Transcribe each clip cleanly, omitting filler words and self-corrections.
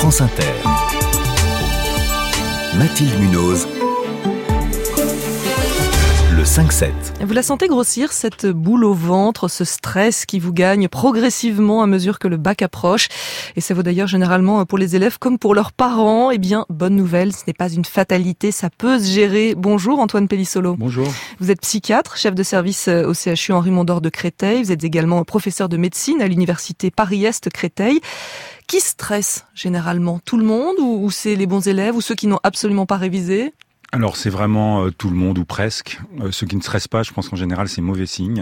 France Inter. Mathilde Munoz. Le 5-7. Vous la sentez grossir, cette boule au ventre, ce stress qui vous gagne progressivement à mesure que le bac approche. Et ça vaut d'ailleurs généralement pour les élèves comme pour leurs parents. Eh bien, bonne nouvelle, ce n'est pas une fatalité, ça peut se gérer. Bonjour Antoine Pellissolo. Bonjour. Vous êtes psychiatre, chef de service au CHU Henri Mondor de Créteil. Vous êtes également professeur de médecine à l'université Paris-Est Créteil. Qui stresse généralement? Tout le monde ou c'est les bons élèves ou ceux qui n'ont absolument pas révisé? Alors c'est vraiment tout le monde ou presque. Ceux qui ne stressent pas, je pense qu'en général c'est mauvais signe.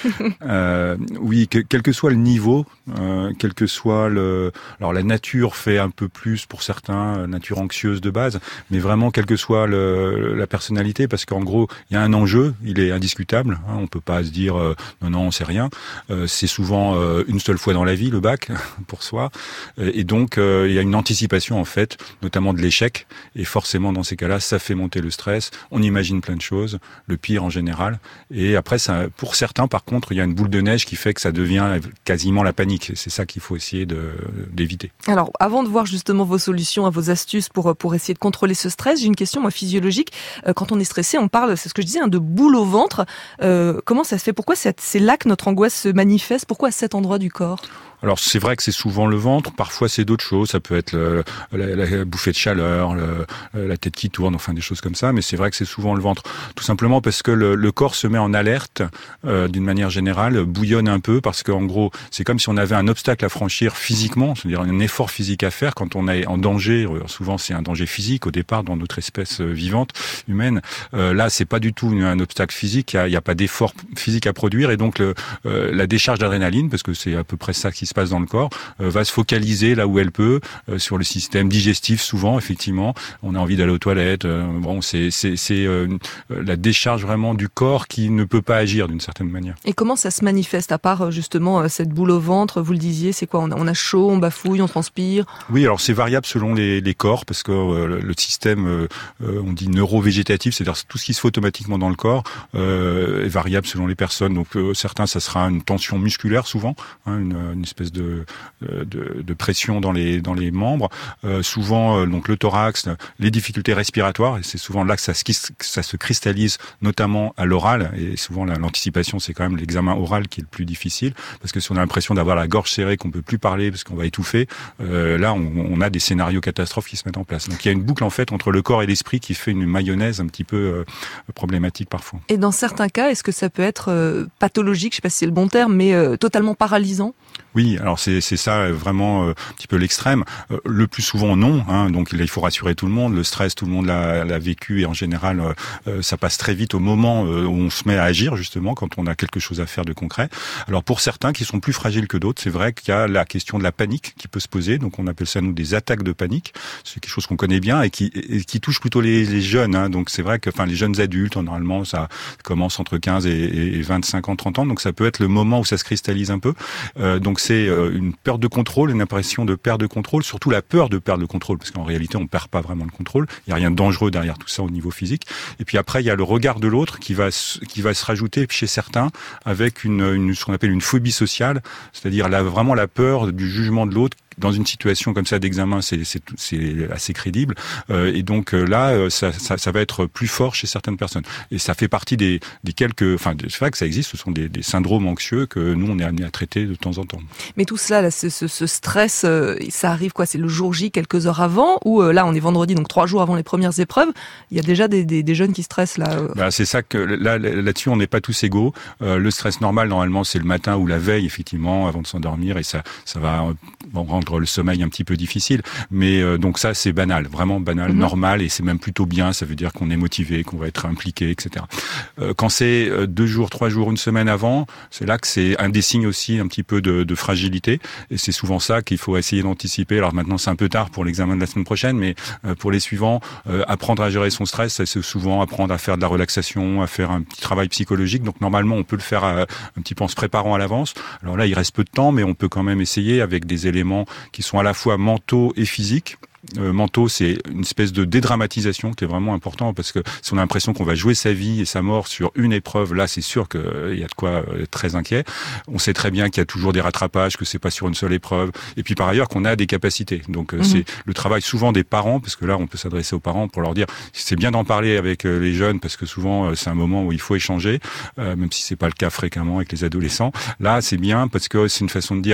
Oui, quel que soit le niveau, quel que soit le... Alors la nature fait un peu plus pour certains, nature anxieuse de base, mais vraiment quelle que soit la personnalité, parce qu'en gros il y a un enjeu, il est indiscutable. Hein, on peut pas se dire non on sait rien. C'est souvent une seule fois dans la vie le bac pour soi, et donc il y a une anticipation en fait, notamment de l'échec, et forcément dans ces cas-là ça fait monter le stress, on imagine plein de choses, le pire en général, et après ça, pour certains par contre il y a une boule de neige qui fait que ça devient quasiment la panique, c'est ça qu'il faut essayer d'éviter. Alors avant de voir justement vos solutions, vos astuces pour essayer de contrôler ce stress, j'ai une question moi physiologique. Quand on est stressé, on parle, c'est ce que je disais, de boule au ventre. Comment ça se fait? Pourquoi c'est là que notre angoisse se manifeste? Pourquoi à cet endroit du corps? Alors c'est vrai que c'est souvent le ventre, parfois c'est d'autres choses, ça peut être la bouffée de chaleur, la tête qui tourne, enfin des choses comme ça, mais c'est vrai que c'est souvent le ventre. Tout simplement parce que le corps se met en alerte d'une manière générale, bouillonne un peu, parce qu'en gros c'est comme si on avait un obstacle à franchir physiquement, c'est-à-dire un effort physique à faire quand on est en danger. Souvent c'est un danger physique au départ dans notre espèce vivante, humaine. Là c'est pas du tout un obstacle physique, il y a pas d'effort physique à produire, et donc la décharge d'adrénaline, parce que c'est à peu près ça qui se passe dans le corps, va se focaliser là où elle peut, sur le système digestif souvent, effectivement. On a envie d'aller aux toilettes. Bon, c'est la décharge vraiment du corps qui ne peut pas agir d'une certaine manière. Et comment ça se manifeste, à part justement cette boule au ventre? Vous le disiez, c'est quoi? On a chaud, on bafouille, on transpire? Oui, alors c'est variable selon les corps, parce que le système, on dit neurovégétatif, c'est-à-dire tout ce qui se fait automatiquement dans le corps, est variable selon les personnes. Donc certains, ça sera une tension musculaire souvent, hein, une espèce de pression dans les membres, souvent donc le thorax, les difficultés respiratoires, et c'est souvent là que ça se cristallise, notamment à l'oral, et souvent l'anticipation c'est quand même l'examen oral qui est le plus difficile, parce que si on a l'impression d'avoir la gorge serrée, qu'on peut plus parler parce qu'on va étouffer, là on a des scénarios catastrophes qui se mettent en place. Donc il y a une boucle en fait entre le corps et l'esprit qui fait une mayonnaise un petit peu problématique parfois. Et dans certains cas, est-ce que ça peut être pathologique, je sais pas si c'est le bon terme, mais totalement paralysant? Oui, alors c'est ça vraiment un petit peu l'extrême. Le plus souvent non, hein, donc il faut rassurer tout le monde. Le stress, tout le monde l'a vécu, et en général ça passe très vite au moment où on se met à agir, justement quand on a quelque chose à faire de concret. Alors pour certains qui sont plus fragiles que d'autres, c'est vrai qu'il y a la question de la panique qui peut se poser. Donc on appelle ça nous des attaques de panique. C'est quelque chose qu'on connaît bien et qui touche plutôt les jeunes. Hein. Donc c'est vrai que les jeunes adultes, normalement ça commence entre 15 et 25 ans, 30 ans. Donc ça peut être le moment où ça se cristallise un peu. Donc c'est une perte de contrôle, une impression de perte de contrôle, surtout la peur de perdre le contrôle, parce qu'en réalité on perd pas vraiment le contrôle, il y a rien de dangereux derrière tout ça au niveau physique. Et puis après il y a le regard de l'autre qui va se rajouter chez certains avec ce qu'on appelle une phobie sociale, c'est-à-dire vraiment la peur du jugement de l'autre. Dans une situation comme ça d'examen, c'est assez crédible, et donc là, ça va être plus fort chez certaines personnes. Et ça fait partie des quelques, c'est vrai que ça existe. Ce sont des syndromes anxieux que nous on est amené à traiter de temps en temps. Mais tout cela, là, ce stress, ça arrive quoi? C'est le jour J, quelques heures avant, ou là on est vendredi, donc 3 jours avant les premières épreuves. Il y a déjà des jeunes qui stressent là. C'est ça que là-dessus on n'est pas tous égaux. Le stress normal normalement c'est le matin ou la veille effectivement avant de s'endormir, et ça va rendre le sommeil un petit peu difficile, mais donc ça c'est banal, vraiment banal, normal, et c'est même plutôt bien, ça veut dire qu'on est motivé, qu'on va être impliqué, etc. Quand c'est 2 jours, 3 jours, une semaine avant, c'est là que c'est un des signes aussi un petit peu de fragilité, et c'est souvent ça qu'il faut essayer d'anticiper. Alors maintenant c'est un peu tard pour l'examen de la semaine prochaine, mais pour les suivants, apprendre à gérer son stress, c'est souvent apprendre à faire de la relaxation, à faire un petit travail psychologique. Donc normalement on peut le faire un petit peu en se préparant à l'avance. Alors là il reste peu de temps, mais on peut quand même essayer avec des éléments qui sont à la fois mentaux et physiques. mentaux, c'est une espèce de dédramatisation qui est vraiment important, parce que si on a l'impression qu'on va jouer sa vie et sa mort sur une épreuve, là c'est sûr qu'il y a de quoi être très inquiet. On sait très bien qu'il y a toujours des rattrapages, que c'est pas sur une seule épreuve, et puis par ailleurs qu'on a des capacités. Donc c'est le travail souvent des parents, parce que là on peut s'adresser aux parents pour leur dire c'est bien d'en parler avec les jeunes, parce que souvent c'est un moment où il faut échanger, même si c'est pas le cas fréquemment avec les adolescents. Là c'est bien parce que c'est une façon de dire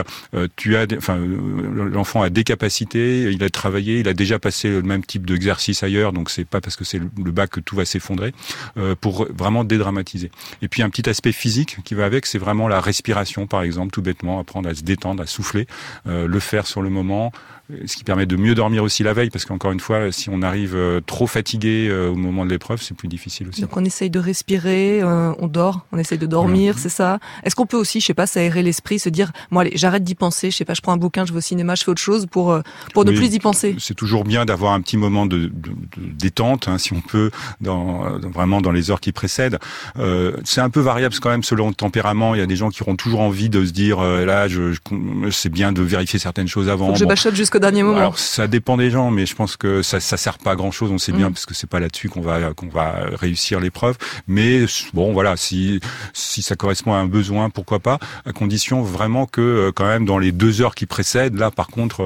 l'enfant a des capacités, il a travaillé, il a déjà passé le même type d'exercice ailleurs, donc c'est pas parce que c'est le bac que tout va s'effondrer, pour vraiment dédramatiser. Et puis un petit aspect physique qui va avec, c'est vraiment la respiration par exemple, tout bêtement, apprendre à se détendre, à souffler, le faire sur le moment, ce qui permet de mieux dormir aussi la veille, parce qu'encore une fois, si on arrive trop fatigué au moment de l'épreuve, c'est plus difficile aussi. Donc on essaye de respirer, on dort, on essaye de dormir, c'est ça. Est-ce qu'on peut aussi, je sais pas, s'aérer l'esprit, se dire, bon allez, j'arrête d'y penser, je sais pas, je prends un bouquin, je vais au cinéma, je fais autre chose pour ne plus y penser. C'est toujours bien d'avoir un petit moment de détente, si on peut, vraiment dans les heures qui précèdent. C'est un peu variable quand même selon le tempérament. Il y a des gens qui auront toujours envie de se dire, là, c'est bien de vérifier certaines choses avant. Faut que je bachote jusqu'au dernier moment. Alors ça dépend des gens, mais je pense que ça sert pas à grand chose. On sait bien, parce que c'est pas là-dessus qu'on va réussir l'épreuve. Mais bon, voilà, si ça correspond à un besoin, pourquoi pas, à condition vraiment que quand même dans les 2 heures qui précèdent, là par contre,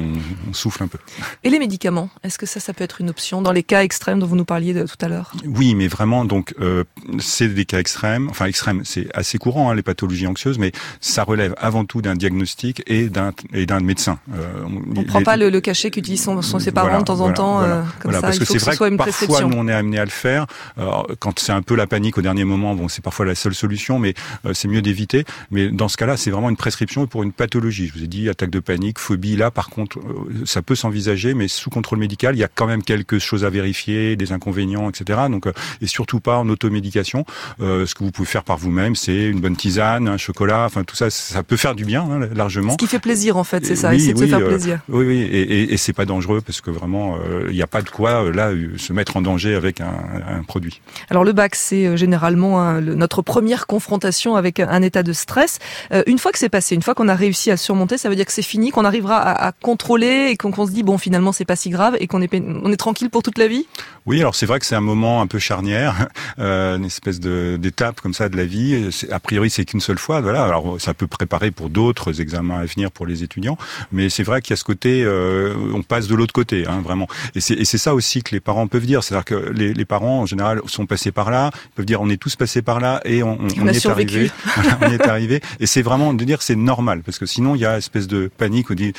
on souffle un peu. Et les médicaments, est-ce que ça peut être une option dans les cas extrêmes dont vous nous parliez tout à l'heure? Oui, mais vraiment, donc c'est des cas extrêmes. Enfin, extrêmes, c'est assez courant, les pathologies anxieuses, mais ça relève avant tout d'un diagnostic et d'un médecin. On prend pas le cachet qu'utilisent ses parents de temps en temps, comme ça. Parce il que faut c'est que vrai ce soit une que prescription. parfois nous on est amené à le faire. Quand c'est un peu la panique au dernier moment, bon, c'est parfois la seule solution, mais c'est mieux d'éviter. Mais dans ce cas-là, c'est vraiment une prescription pour une pathologie. Je vous ai dit, attaque de panique, phobie. Là, par contre, ça peut s'envisager, mais sous contrôle médical, il y a quand même quelque chose à vérifier, des inconvénients, etc. Donc, et surtout pas en automédication. Ce que vous pouvez faire par vous-même, c'est une bonne tisane, un chocolat. Enfin, tout ça, ça peut faire du bien, largement. Ce qui fait plaisir, en fait, c'est ça. Essayer de se faire plaisir. Oui, et c'est pas dangereux parce que vraiment, il n'y a pas de quoi là se mettre en danger avec un produit. Alors le bac, c'est généralement notre première confrontation avec un état de stress. Une fois que c'est passé, une fois qu'on a réussi à surmonter, ça veut dire que c'est fini, qu'on arrivera à contrôler et qu'on se dit bon, finalement c'est pas si grave et qu'on est tranquille pour toute la vie. Oui, alors c'est vrai que c'est un moment un peu charnière, une espèce d'étape comme ça de la vie. A priori, c'est qu'une seule fois. Voilà. Alors ça peut préparer pour d'autres examens à venir pour les étudiants, mais c'est vrai qu'il y a ce côté, on passe de l'autre côté, vraiment. Et c'est ça aussi que les parents peuvent dire, c'est-à-dire que les parents en général sont passés par là, ils peuvent dire on est tous passés par là et on est arrivé. Voilà, on est arrivé. Et c'est vraiment de dire c'est normal, parce que sinon il y a une espèce de panique. On dit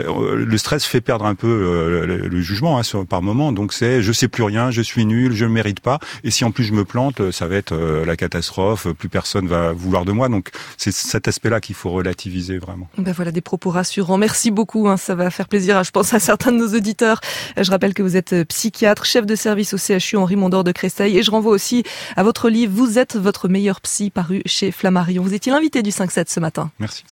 le stress fait perdre un peu le jugement par moment. Donc c'est je sais plus rien, je suis nul, je ne mérite pas. Et si en plus je me plante, ça va être la catastrophe. Plus personne va vouloir de moi. Donc c'est cet aspect-là qu'il faut relativiser vraiment. Ben voilà des propos rassurants. Merci beaucoup. Ça va faire plaisir, je pense, à certains de nos auditeurs. Je rappelle que vous êtes psychiatre, chef de service au CHU Henri Mondor de Créteil. Et je renvoie aussi à votre livre Vous êtes votre meilleur psy, paru chez Flammarion. Vous étiez l'invité du 5-7 ce matin. Merci.